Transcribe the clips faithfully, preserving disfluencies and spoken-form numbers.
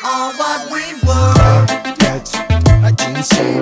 are what we were. пять, один, семь.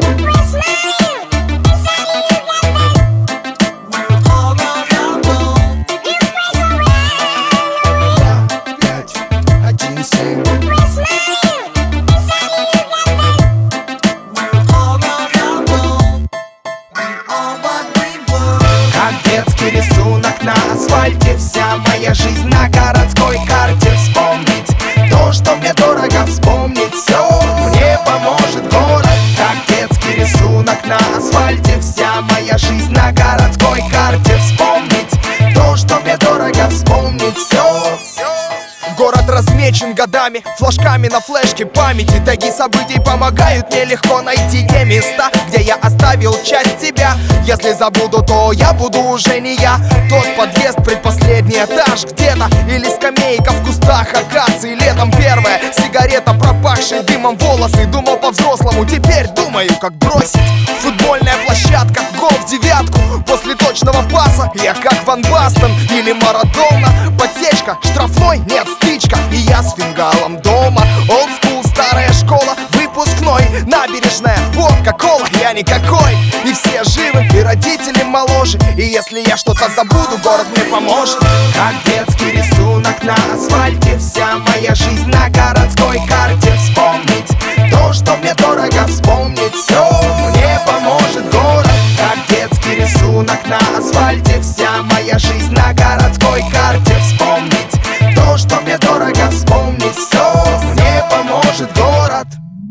Рисунок на асфальте, вся моя жизнь на городской карте. Вспомнить то, что мне дорого, вспомнить все мне поможет город. Как детский рисунок на асфальте, вся моя жизнь на городской карте. Вспомнить то, что мне дорого, вспомнить все. Город размечен годами, флажками на флешке памяти. Таги событий помогают мне легко найти те места, где я оставил часть себя. Если забуду, то я буду уже не я. Тот подъезд, предпоследний этаж где-то, или скамейка в кустах акации. Летом первая сигарета, пропахшие дымом волосы. Думал по-взрослому, теперь думаю, как бросить. Футбольная площадка, гол в девятку. После точного паса я как Ван Бастен или Марадона. Подсечка, штрафной, нет, стычка, и я с фингалом дома. Old school, старая школа, выпускной, набережная, водка, кола, я никакой. И все живы, и родители моложе. И если я что-то забуду, город мне поможет. Как детский рисунок на асфальте, вся моя жизнь на городской карте. Вспомнить то, что мне дорого, вспомнить все мне поможет город. Как детский рисунок на асфальте, вся моя жизнь на городской карте. Вспомнить то, что мне дорого, вспомнить все мне поможет город.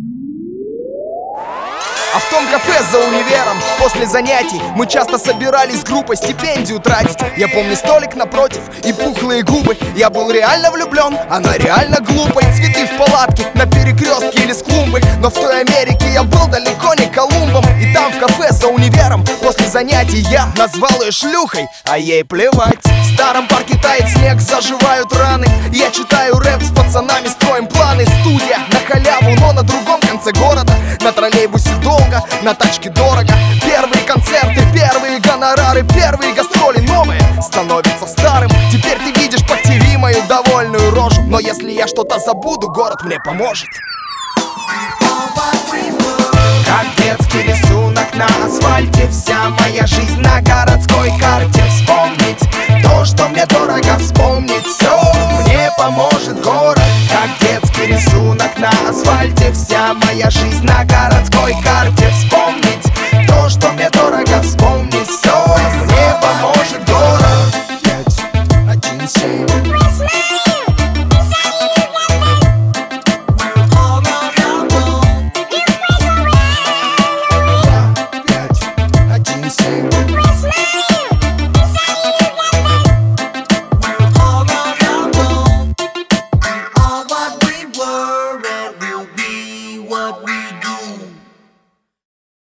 А в том кафе за универом после занятий мы часто собирались группой стипендию тратить. Я помню столик напротив и пухлые губы. Я был реально влюблен, она реально глупой. Цветы в палатке, на перекрестке или с клумбы. Но в той Америке я был далеко не Колумбом. И там в кафе за универом после занятий я назвал ее шлюхой, а ей плевать. В старом парке тает снег, заживают раны. Я читаю рэп с пацанами, строим планы. Студия на халяву, но на другом конце города. На троллейбусе долго, на тачке дорого. Первые концерты, первые гонорары, первые гастроли новые становятся старым. Теперь ты видишь по ТВ мою довольную рожу. Но если я что-то забуду, город мне поможет. Как детский рисунок на асфальте, вся моя жизнь на городской карте. Вспомнить то, что мне дорого, вспомнить все мне поможет город. Как детский рисунок на асфальте, вся моя жизнь на городской карте. Вспомнить то, что мне дорого, вспомнить все